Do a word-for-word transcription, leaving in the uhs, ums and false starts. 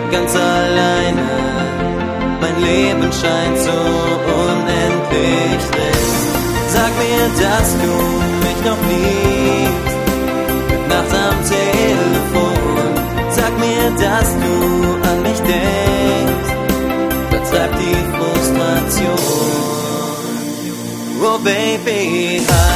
ganz alleine. Mein Leben scheint so unendlich trist. Sag mir, dass du mich noch liebst, nachts am Telefon. Sag mir, dass du an mich denkst, vertreib die Frustration. Oh Baby,